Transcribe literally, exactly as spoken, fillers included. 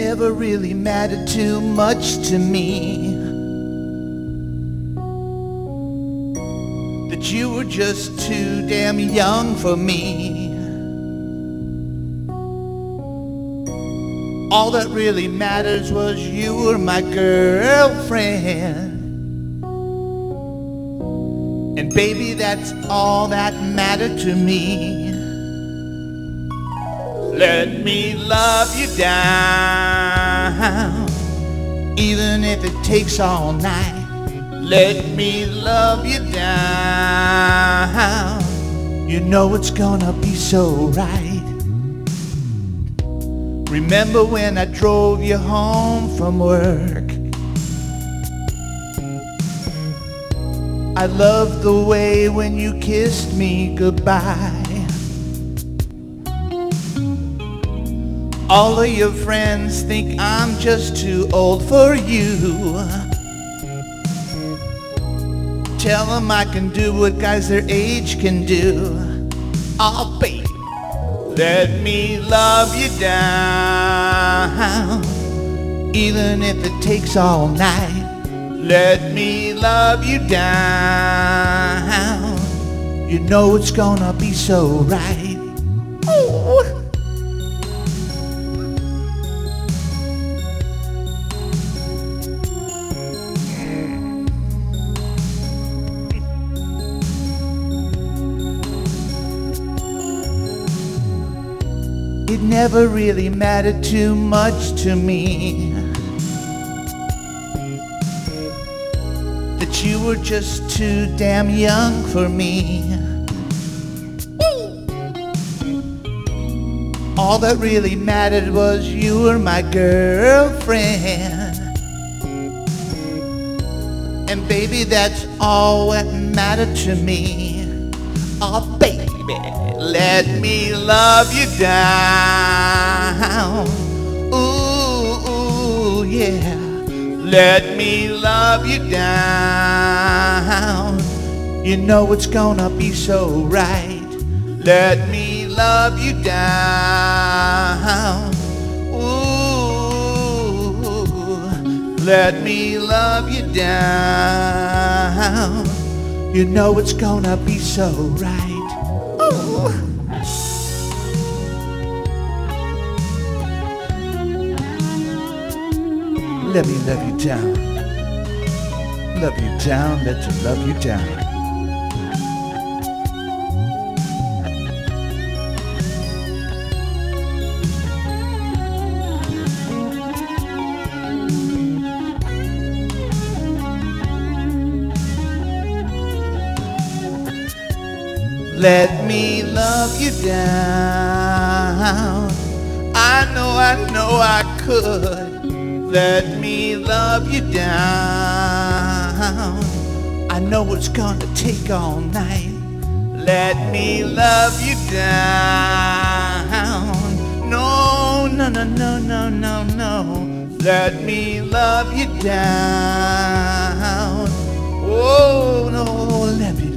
never really mattered too much to me, that you were just too damn young for me. All that really matters was you were my girlfriend. And baby, that's all that mattered to me. Let me love you down, even if it takes all night. Let me love you down. You know it's gonna be so right. Remember when I drove you home from work? I loved the way when you kissed me goodbye. All of your friends think I'm just too old for you. Tell them I can do what guys their age can do. Oh, baby, let me love you down, even if it takes all night. Let me love you down. You know it's gonna be so right. Ooh. It never really mattered too much to me, that you were just too damn young for me. All that really mattered was you were my girlfriend. And baby, that's all that mattered to me. Oh baby, let me love you down. Ooh, ooh, yeah. Let me love you down. You know it's gonna be so right. Let me love you down. Ooh, let me love you down. You know it's gonna be so right. Ooh. Let me love you down. Love you down, let you love you down. Let me love you down. I know, I know I could. Let me love you down. I know it's gonna take all night. Let me love you down. No, no, no, no, no, no, no. Let me love you down. Oh, no, let me